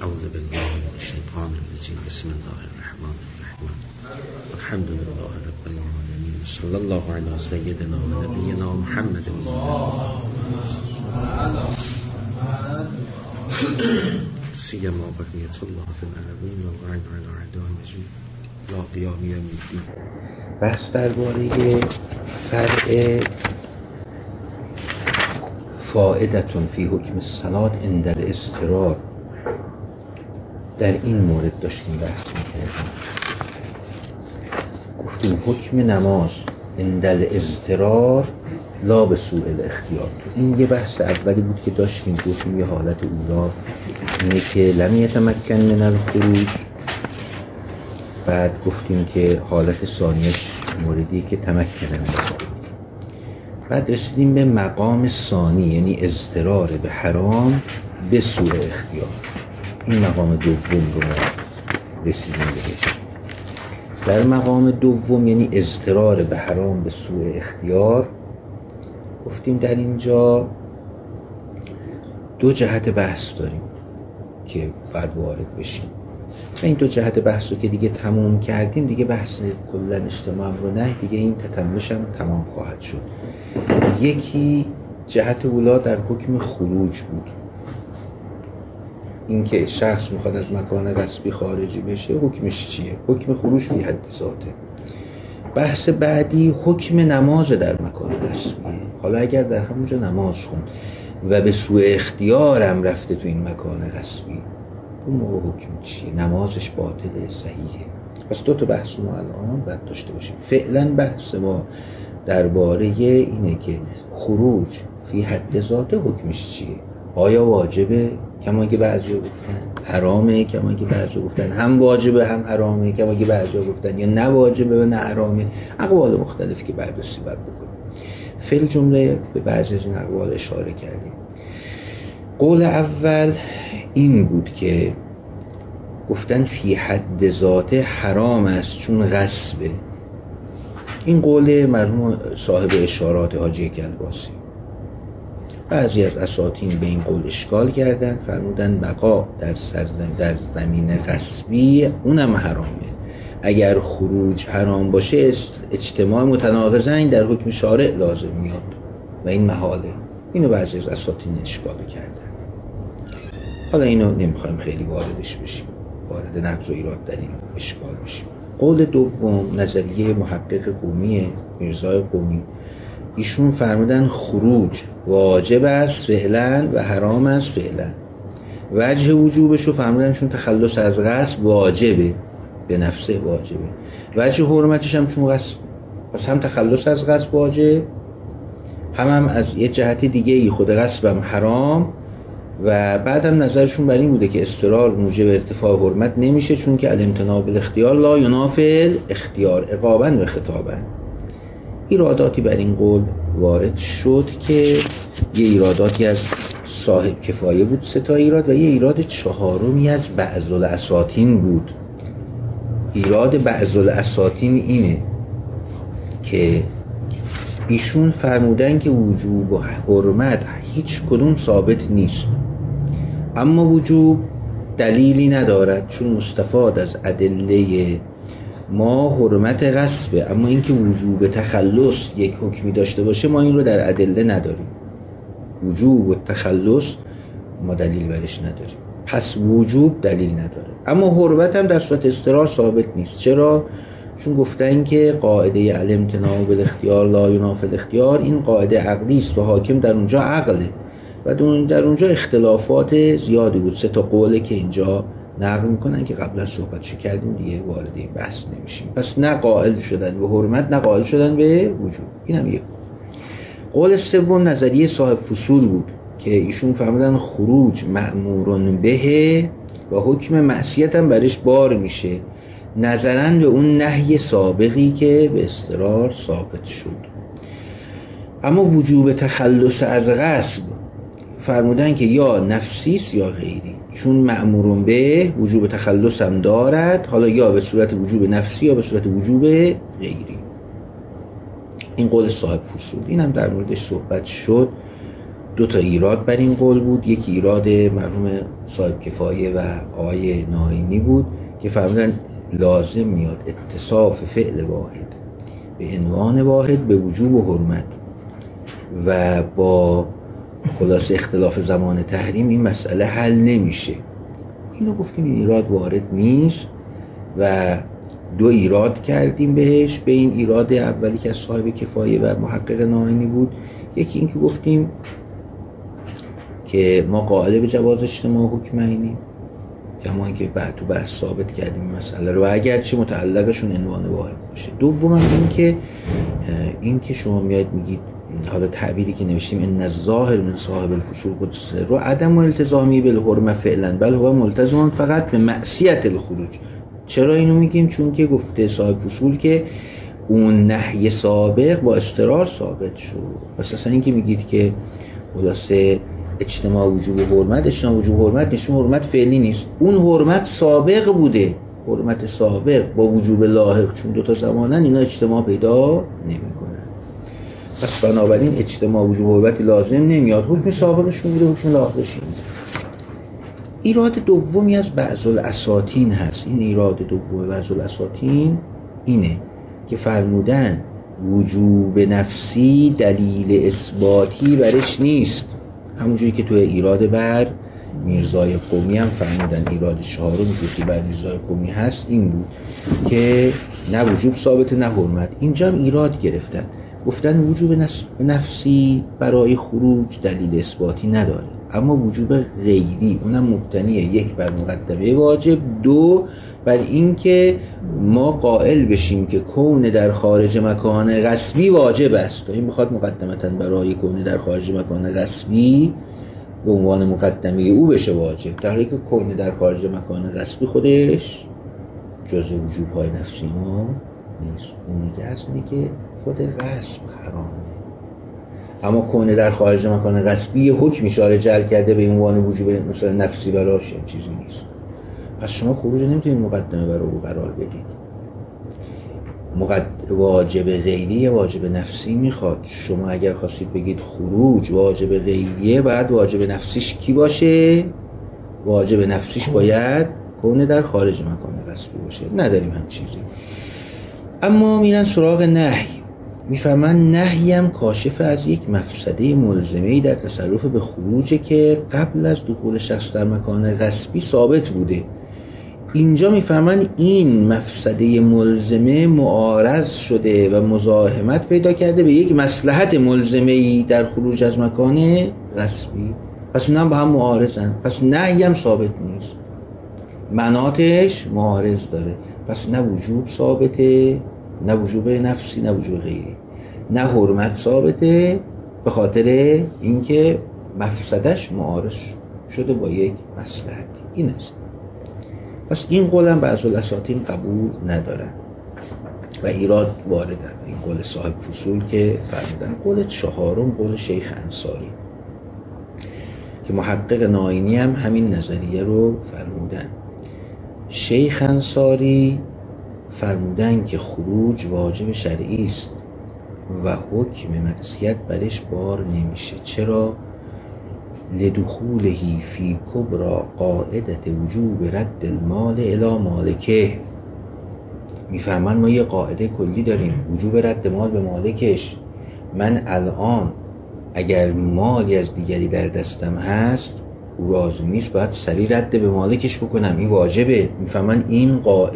اعوذ بالله من الشیطان الرجیم. بسم الله الرحمن الرحیم. الحمد لله رب العالمین. صلی الله علی سیدنا و نبینا محمد. سیما بقیت الله فی الارضین و الغیب علی اعدائهم لا قیام یوم الدین. بحث درباره فرع فائدتون فی حکم الصلاة عند الاضطرار در این مورد داشتیم بحث می‌کردیم. گفتیم حکم نماز عند الاضطرار لا به سوء الاختیار. این یه بحث اولی بود که داشتیم، گفتیم یه حالت اولا اینه که لم یتمکن من الخروج، بعد گفتیم که حالت ثانیش موردی که تمکن من الخروج، بعد رسیدیم به مقام ثانی یعنی اضطرار به حرام به سوء اختیار. این مقام دوم رو ما رسیدیم بهش. در مقام دوم یعنی اضطرار به حرام به سوء اختیار گفتیم در اینجا دو جهت بحث داریم که بعد وارد بشیم و این دو جهت بحث رو که دیگه تموم کردیم دیگه بحث کلن اجتماع رو نه دیگه، این تتمش هم تمام خواهد شد. یکی جهت اولا در حکم خروج بود، این که شخص میخواد از مکان غصبی خارجی بشه حکمش چیه؟ حکم خروج فی حد ذاته. بحث بعدی حکم نماز در مکان غصبی. حالا اگر در همونجا نماز خوند و به سوء اختیارم رفته تو این مکان غصبی، اون موقع حکم چیه؟ نمازش باطله صحیحه؟ پس دو تا بحث ما الان باید داشته باشیم. فعلا بحث ما درباره اینه که خروج فی حد ذاته حکمش چیه؟ آیا واجبه کما که بعضی گفتن، حرامه کما که بعضی گفتن، هم واجبه هم حرامه کما که بعضی گفتن، یا نه واجبه و نه حرامه؟ اقوال مختلفی که بررسی باید بکنیم. فعل جمله به بعضی از این اقوال اشاره کردیم. قول اول این بود که گفتن فی حد ذاته حرام است چون غصبه. این قول مرحوم صاحب اشارات حاجی کلباسی. بعضی از اساطین به این قول اشکال کردن، فرمودن بقا در زمین غصبی اونم حرامه. اگر خروج حرام باشه اجتماع متناقضین در حکم شارع لازم میاد و این محاله. اینو بعضی از اساطین اشکال کردن. حالا اینو نمیخوایم خیلی واردش بشیم، وارد نقض و ایراد در این اشکال بشیم. قول دوم نظریه محقق قومی میرزای قومی، ایشون فرمودن خروج واجب است فعلا و حرام است فعلا. وجه وجوبش رو فرمودن چون تخلص از غصب واجبه، به نفسه واجبه. وجه حرمتش هم چون غصب، پس هم تخلص از غصب واجب، هم از یه جهت دیگه ای خود غصبم حرام. و بعدم نظرشون بر این بوده که اضطرار موجب ارتفاع حرمت نمیشه چون که الامتناع بالاختیار لا ینافی الاختیار عقابا و خطابا. ایراداتی بر این قول وارد شد که یه ایراداتی از صاحب کفایه بود 3 ایراد و یه ایراد 4 از بعض الاساطین بود. ایراد بعض الاساطین اینه که ایشون فرمودن که وجوب و حرمت هیچ کدوم ثابت نیست، اما وجوب دلیلی ندارد چون مستفاد از ادله ما حرمت غصبه، اما اینکه وجوب تخلص یک حکمی داشته باشه ما این رو در ادله نداریم. وجوب و تخلص ما دلیل برش نداریم، پس وجوب دلیل نداره. اما حرمت هم در صورت اضطرار ثابت نیست. چرا؟ چون گفتن که قاعده الامتناع بالاختیار لا ینافی الاختیار این قاعده عقلی است و حاکم در اونجا عقله و در اونجا اختلافات زیادی بود. 3 قوله که اینجا نقل میکنن که قبلا صحبتشو کردیم دیگه وارد این بحث نمیشیم. پس نه قائل شدن به حرمت نه قائل شدن به وجوب. اینم یک قول. سوم نظریه صاحب فصول بود که ایشون فهمیدن خروج مأمورون به و حکم معصیت هم برش بار میشه، نظرن به اون نهی سابقی که به اضطرار ساقط شد. اما وجوب تخلص از غصب فرمودن که یا نفسیست یا غیری، چون مأمورون به وجوب تخلص هم دارد، حالا یا به صورت وجوب نفسی یا به صورت وجوب غیری. این قول صاحب فصول. این هم در موردش صحبت شد دو تا ایراد بر این قول بود. یکی ایراد مرحوم صاحب کفایه و آقای ناینی بود که فرمودن لازم میاد اتصاف فعل واحد به عنوان واحد به وجوب و حرمت و با خلاص اختلاف زمان تحریم این مسئله حل نمیشه. اینو گفتیم این ایراد وارد نیست و دو ایراد کردیم بهش. به این ایراد اولی که از صاحب کفایه و محقق ناینی بود، یکی این که گفتیم که ما قائل به جواز اجتماع حکم عینی، کما اینکه بعد تو بحث ثابت کردیم این مسئله رو و اگرچه متعلقشون عنوان واحد باشه. دوم این که شما میاد میگید حالا تعبیری که نوشتیم ان الظاهر من صاحب الفصول قدس رو عدم التزامی بالحرمه فعلا بل هو ملتزم فقط به معصیت الخروج. چرا اینو میگیم؟ چون که گفته صاحب فصول که اون نهی سابق با اضطرار ثابت شد. پس اصلا این که میگید که خلاصه اجتماع وجوب حرمت، اجتماع وجوب حرمت نشون حرمت فعلی نیست، اون حرمت سابق بوده، حرمت سابق با وجوب لاحق، چون دوتا زمانن اینا اجتماع پیدا نمیکنن. پس بنابراین اجتماع وجوب حرمتی لازم نمیاد، حکم سابقشون بوده، حکم لاحقشون بوده. ایراد دومی از بعض الاساطین هست. این ایراد دوم بعض الاساطین اینه که فرمودن وجوب نفسی دلیل اثباتی برش نیست، همونجوری که توی ایراد بر میرزای قمی هم فرمودن. ایراد چهارمی که بر میرزای قمی هست این بود که نه وجوب ثابت نه حرمت. اینجا هم ایراد گرفتن، گفتن وجوب نفسی برای خروج دلیل اثباتی نداره، اما وجوب غیری اونم مبتنیه یک بر مقدمه واجب، دو بر این که ما قائل بشیم که کون در خارج مکان غصبی واجب است. این میخواد مقدمتاً برای کون در خارج مکان غصبی به عنوان مقدمه او بشه واجب، در حالی که کون در خارج مکان غصبی خودش جزء وجوب‌های نفسی ما نیست. اون میگه از اینه که خود غصب حرامه، اما کونه در خارج مکان غصبی حکم اشاره جعل کرده به عنوان وجوب مثلا نفسی براش چیزی نیست. پس شما خروج نمیتونید مقدمه برای او قرار بدید. واجب غیری واجب نفسی میخواد. شما اگر خواستید بگید خروج واجب غیریه، بعد واجب نفسیش کی باشه؟ واجب نفسیش باید کونه در خارج مکان غصبی باشه. نداریم هم چیزی. اما میرن سراغ نهی، میفهمن نهی هم کاشف از یک مفسده ملزمه‌ای در تصرف به خروجه که قبل از دخول شخص در مکان غصبی ثابت بوده. اینجا میفهمن این مفسده ملزمه معارض شده و مزاحمت پیدا کرده به یک مصلحت ملزمه‌ای در خروج از مکان غصبی، پس اونا هم با هم معارضن. پس نهی هم ثابت نیست، مناطش معارض داره. پس نه وجوب ثابته، نه وجوب نفسی، نه وجوب غیری، نه حرمت ثابته، به خاطر اینکه مفسدش معارض شده با یک مصلحت. این است. پس این قول هم بعض الاساطین قبول ندارن و ایراد واردن. این قول صاحب فصول که فرمودن. قول چهارم قول شیخ انصاری که محقق ناینی هم همین نظریه رو فرمودن. شیخ انصاری فرمودن که خروج واجب شرعی است و حکم معصیت برش بار نمیشه. چرا؟ لدخولهی فی کبرا قاعدت وجوب رد المال الی مالکه. میفهمن ما یه قاعده کلی داریم، وجوب رد مال به مالکش. من الان اگر مالی از دیگری در دستم هست او راضی نیست، باید سریع رد به مالکش بکنم، این واجبه. میفهمن این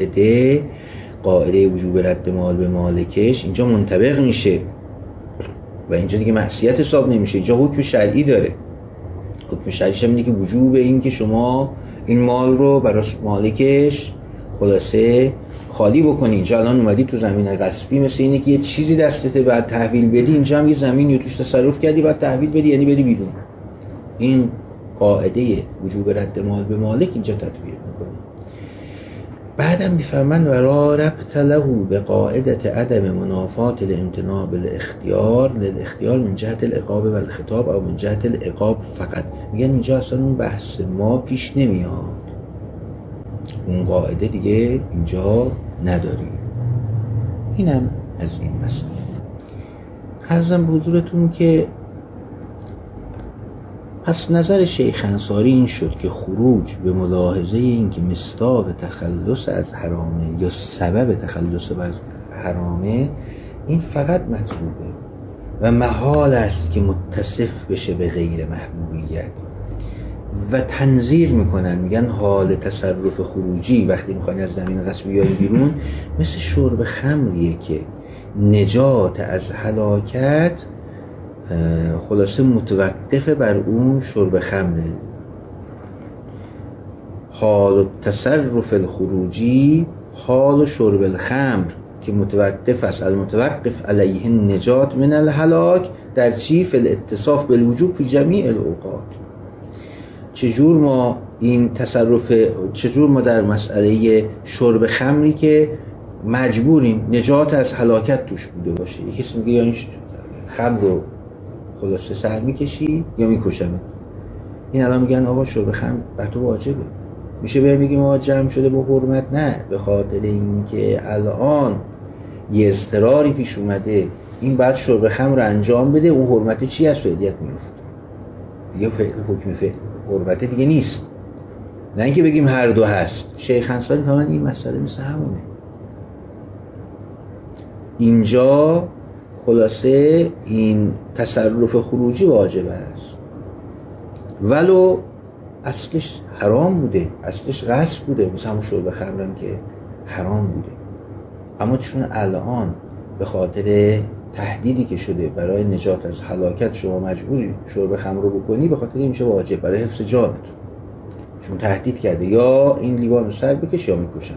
قاعده وجوب رد مال به مالکش اینجا منطبق میشه و اینجا دیگه معصیت حساب نمیشه، اینجا حکم شرعی داره. حکم شرعیش هم اینه که وجوب این که شما این مال رو برای مالکش خلاصه خالی بکنی. اینجا الان اومدی تو زمین غصبی، مثل اینه که یه چیزی دستته بعد تحویل بدی، اینجا هم یه زمینی توش تصرف کردی بعد تحویل بدی، یعنی بدی بیرون. این قاعده وجوب رد مال به مالک اینجا تطبیق میکنه. بعدم میفهمن ورا ربط له به قاعدت عدم منافات الامتناع بالاختیار للاختیار من جهت العقاب و الخطاب او من جهت العقاب فقط. میگن اینجا اصلا اون بحث ما پیش نمیاد، اون قاعده دیگه اینجا نداریم. اینم از این مسئله. عرضم به حضورتون که پس نظر شیخ انصاری این شد که خروج به ملاحظه این که مصداق تخلص از حرامه یا سبب تخلص از حرامه، این فقط مطلوبه و محال است که متصف بشه به غیر محبوبیت. و تنظیر میکنن، میگن حال تصرف خروجی وقتی میخوان از زمین غصبی بیای بیرون مثل شرب خمریه که نجات از هلاکت خلاصه متوقف بر اون شرب خمره. حال تصرف الخروجی حال شرب الخمر که متوقف است، المتوقف علیه نجات من الهلاک در چی؟ فی الاتصاف بالوجوب فی جمیع الاوقات. چجور ما این تصرف، چجور ما در مسئله شرب خمری که مجبوریم نجات از هلاکت توش بوده باشه، یکی کسی میگه یعنی خمر رو خلاصه سر میکشی یا میکشمه، این الان میگن آقا شرب خمر بر تو واجبه، میشه بگیم ما جمع شده با حرمت؟ نه، به خاطر اینکه الان یه اضطراری پیش اومده، این بعد شرب خمر رو انجام بده، اون حرمت چی از فعلیت میفته دیگه، حکم حرمت دیگه نیست. نه اینکه بگیم هر دو هست. شیخ انصاری فهمن این مسئله مثل همونه. اینجا خلاصه این تصرف خروجی واجب است ولو اصلش حرام بوده، اصلش غصب بوده، مثل همون شرب خمرم که حرام بوده، اما چون الان به خاطر تهدیدی که شده برای نجات از هلاکت شما مجبوری شرب خمر رو بکنی، به خاطر این میشه واجب برای حفظ جانت، چون تهدید کرده یا این لیوان رو سر بکش یا میکشم.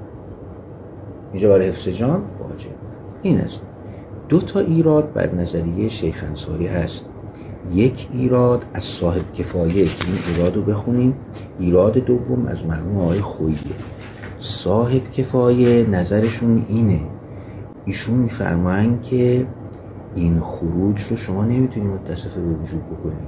اینجا برای حفظ جان واجب. این است. 2 تا ایراد بر نظریه شیخ انصاری هست. یک ایراد از صاحب کفایه، این ایراد رو بخونیم. ایراد دوم از مرحوم آقای خوییه. صاحب کفایه نظرشون اینه، ایشون میفرمایند که این خروج رو شما نمیتونی متصف به وجود بکنی،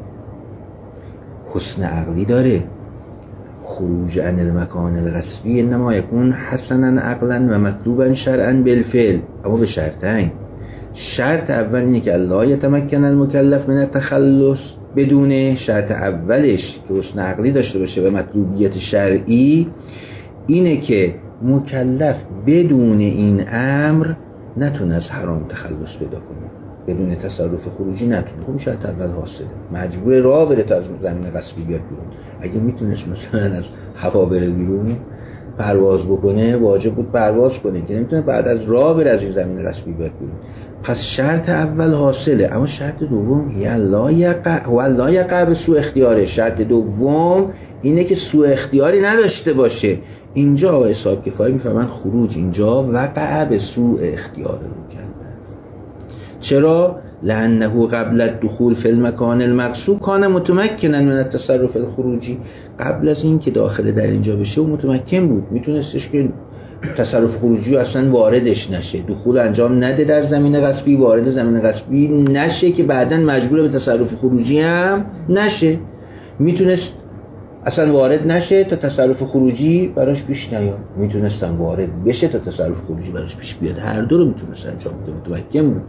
حسن عقلی داره. خروج عن المکان الغصبی انما یکون حسنا عقلا و مطلوبا شرعا بالفعل، اما به شرطین. شرط اول اینه که الله یتمکن المکلف من التخلص بدونه، شرط اولش که حسن عقلی داشته باشه و مطلوبیت شرعی اینه که مکلف بدون این امر نتونه از حرام تخلص پیدا کنه، بدون تصرف خروجی نتونه. خب شرط اول حاصله، مجبور راه بره تا از زمین غصبی بیاد بیرون. اگه میتونست مثلا از هوا بره بیرون پرواز بکنه، واجب بود پرواز کنه، که نمیتونه بعد از راه بره از این زمین غصبی بیاد بیرون. پس شرط اول حاصله، اما شرط دوم لا یقع به سوء اختیاره. شرط دوم اینه که سوء اختیاری نداشته باشه. اینجا آقای صاحب کفایه میفهمن خروج اینجا وقع به سوء اختیار مکلف. چرا؟ لانه قبل الدخول فی المکان المقصود کان متمکنا من التصرف الخروجی. قبل از این که داخل در اینجا بشه و متمکن بود، میتونستش که تصرف خروجی اصلا واردش نشه، دخول انجام نده در زمین غصبی، وارد زمین غصبی نشه که بعداً مجبور به تصرف خروجی هم نشه. میتونست اصلا وارد نشه تا تصرف خروجی براش پیش نیاد، میتونستم وارد بشه تا تصرف خروجی براش پیش بیاد. هر دو رو میتونست انجام بده. متمکن بود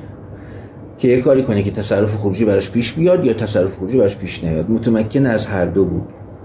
که یه کاری کنه که تصرف خروجی براش پیش بیاد یا تصرف خروجی براش پیش نیاد. متمکن از هر دو بود.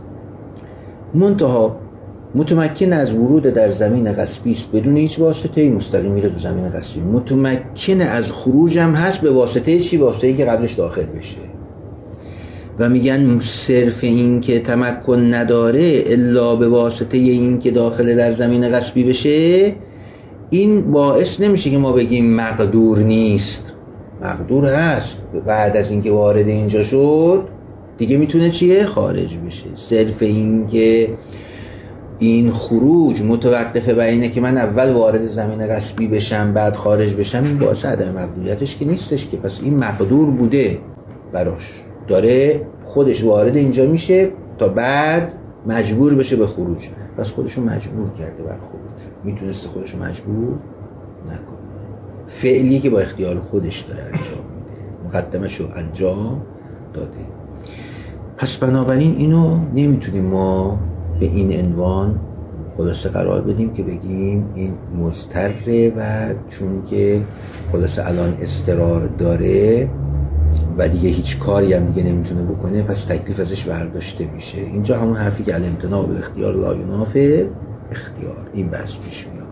منتها متمکن از ورود در زمین غصبی است بدون هیچ واسطه‌ای، مستقیم میره تو زمین غصبی. متمکن از خروج هم هست به واسطه چی؟ واسطه‌ای که قبلش داخل بشه. و میگن صرف این که تمکن نداره الا به واسطه این که داخل در زمین غصبی بشه، این باعث نمیشه که ما بگیم مقدور نیست. مقدور هست، بعد از اینکه وارد اینجا شد دیگه میتونه چیه؟ خارج بشه. صرف این که این خروج متوقفه بر اینه که من اول وارد زمین غصبی بشم بعد خارج بشم، این باعث عدم مقدوریتش که نیستش که. پس این مقدور بوده براش، داره خودش وارد اینجا میشه تا بعد مجبور بشه به خروج. پس خودشو مجبور کرده بر خروج، میتونسته خودشو مجبور نکنه. فعلی که با اختیار خودش داره انجام میده، مقدمشو انجام داده. پس بنابراین اینو نمیتونیم ما به این عنوان خلاصه قرار بدیم که بگیم این مضطره و چون که خلاصه الان اضطرار داره و دیگه هیچ کاری هم دیگه نمیتونه بکنه، پس تکلیف ازش برداشته میشه. اینجا همون حرفی که الامتناع بالاختیار لا ینافی اختیار، این بحث پیش میاد.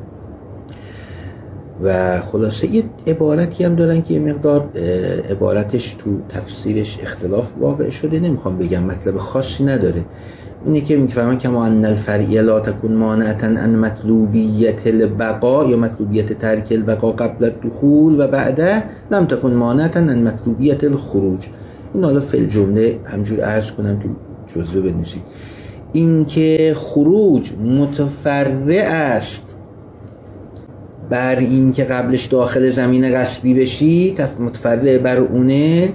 و خلاصه یه عبارتی هم دارن که یه مقدار عبارتش تو تفسیرش اختلاف واقع شده، نمیخوام بگم مطلب خاصی نداره. اینه که میفهمن کما ان الفرعیه لا تکون مانعتا ان مطلوبیت البقاء یا مطلوبیت ترک البقاء قبل الدخول و بعده لم تکون مانعتا ان مطلوبیت الخروج. این حالا فی الجمله همجور عرض کنم تو جزوه بنویسید. این که خروج متفرع است بر این که قبلش داخل زمین غصبی بشی، متفرع بر اونه،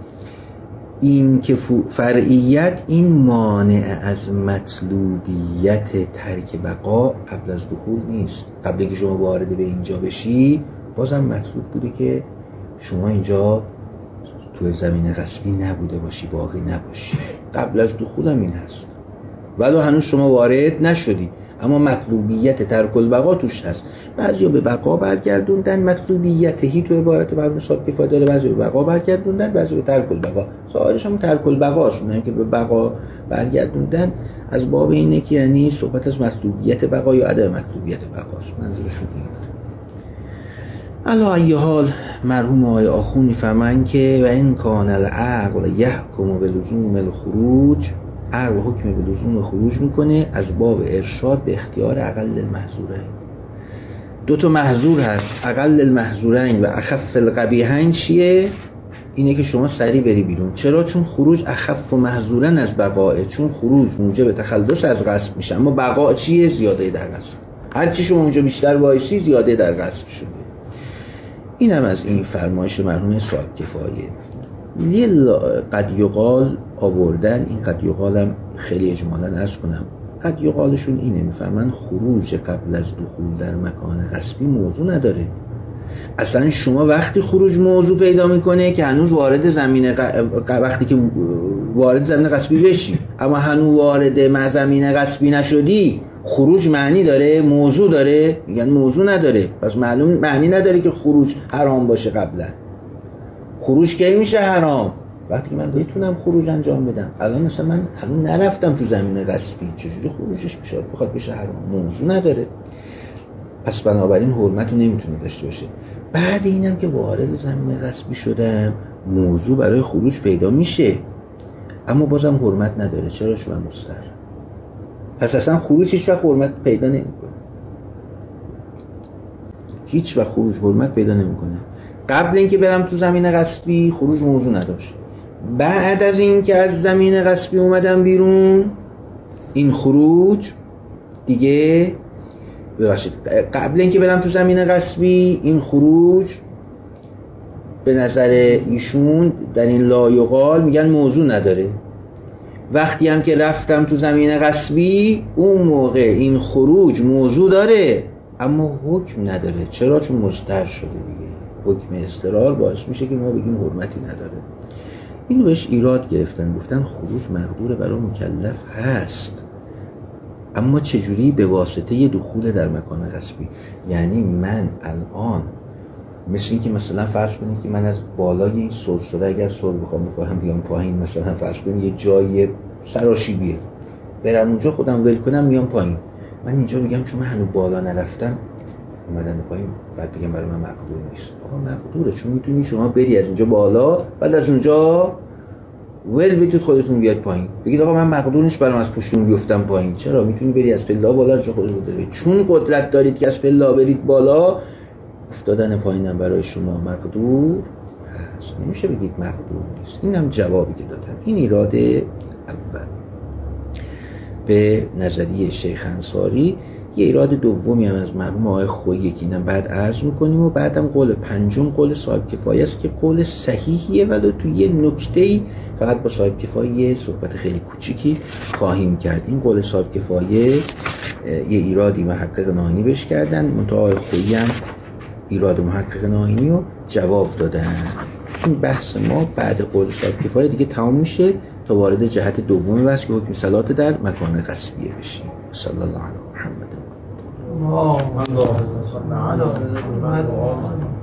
این که فرعیت این مانع از مطلوبیت ترک بقا قبل از دخول نیست. قبل اینکه شما وارد به اینجا بشی بازم مطلوب بوده که شما اینجا تو زمین غصبی نبوده باشی، باقی نباشی. قبل از دخول هم این هست، ولو هنوز شما وارد نشدی، اما مطلوبیت ترک البقا توش هست. بعضیا به بقا برگردوندن مطلوبیتهی تو عبارت مرحوم صاحب کفایه داره، بعضیا به بقا برگردوندن، بعضیا به ترک البقا. ظاهرش هم ترک البقاست، اونایی که به بقا برگردوندن از باب اینه که یعنی صحبت از مطلوبیت بقا یا عدم مطلوبیت بقاست، منظورشون اینه. علی ای حال مرحوم آقای آخونی میفهمن که و این کان العقل یحکم بلزوم الخروج، عقل حکم به لزوم خروج میکنه از باب ارشاد به اختیار اقل المحظورین. دو تا محظور هست، اقل المحظورین و اخف القبیحین. چیه؟ اینه که شما سریع بری بیرون. چرا؟ چون خروج اخف و محظورن از بقاء، چون خروج موجب تخلص از غصب میشه، اما بقاء چیه؟ زیاده در غصب. هر چی شما اونجا بیشتر وایسی زیاده در غصب شده. این هم از این فرمایش مرحوم صاحب کفایه. قد یقال آوردن، این قد یقال هم خیلی اجمالا عرض کنم، قد یقالشون اینه، میفهمن خروج قبل از دخول در مکان غصبی موضوع نداره. اصلا شما وقتی خروج موضوع پیدا میکنه که هنوز وارد زمین وقتی که وارد زمین غصبی بشی اما هنوز وارد زمین غصبی نشدی، خروج معنی داره؟ موضوع داره؟ میگن موضوع نداره. پس معلوم معنی نداره که خروج حرام باشه. قبلا خروج کی میشه حرام؟ وقتی که من بتونم خروج انجام بدم. الان مثلا من هنوز نرفتم تو زمین غصبی، چجوری خروجش میشه؟ بخواد بشه حرام؟ موضوع نداره. پس بنابراین حرمت رو نمیتونه داشته باشه. بعد اینم که وارد زمین غصبی شدم، موضوع برای خروج پیدا میشه، اما بازم حرمت نداره. چرا؟ چون مستر. پس اصلا خروج هیچ وقت حرمت پیدا نمیکنه. هیچ وقت خروج حرمت پیدا نمیکنه. قبل اینکه برم تو زمین غصبی خروج موضوع نداشت. بعد از اینکه از زمین غصبی اومدم بیرون، این خروج دیگه ببخشید، قبل اینکه برم تو زمین غصبی این خروج به نظر ایشون در این لایقال میگن موضوع نداره. وقتی هم که رفتم تو زمین غصبی، اون موقع این خروج موضوع داره اما حکم نداره. چرا؟ چون مستر شده دیگه. حکم استقرار باعث میشه که ما بگیم حرمتی نداره. اینو بهش ایراد گرفتن، گفتن خروج مقدور برای مکلف هست، اما چجوری؟ به واسطه دخول در مکان غصبی. یعنی من الان مثل این که مثلا فرض کنید که من از بالای این سرسره اگر سر بخوام بخورم بیام پایین، مثلا فرض کنید یه جای سراشیبیه، برم اونجا خودم ول کنم میام پایین. من اینجا میگم چون من هنوز بالا نرفتم اومدن پایین، بعد بگم برای من مقدور نیست. آقا مقدوره، چون میتونی شما بری از اینجا بالا، بعد از اونجا ول بدید خودتون بیاد پایین. بگید آقا من مقدور نیست برام از پشتون بیفتم پایین. چرا؟ میتونی بری از پله بالا از خودتون برید. چون قدرت دارید که از پله برید بالا، افتادن پایینم برای شما مقدور هست. نمیشه بگید مقدور نیست. اینم جوابی که دادم. این ایراد اول به نظریه شیخ انصاری. یه ایراد دومی هم از مرحوم آقای خویی که اینم بعد عرض میکنیم، و بعدم قول پنجم قول صاحب کفایه است که قول صحیحیه، ولی تو یه نکته‌ای فقط با صاحب کفایه صحبت خیلی کوچیکی خواهیم کرد. این قول صاحب کفایه یه ایرادی محقق ناینی بهش کردن، منتها آقای خویی هم ایراد محقق ناینی رو جواب دادن. این بحث ما بعد قول صاحب کفایه دیگه تمام میشه تا وارد جهت دومی بحث که حکم صلات در مکان غصبیه بشیم. صلی الله علیه محمد. اللهم صل علی محمد.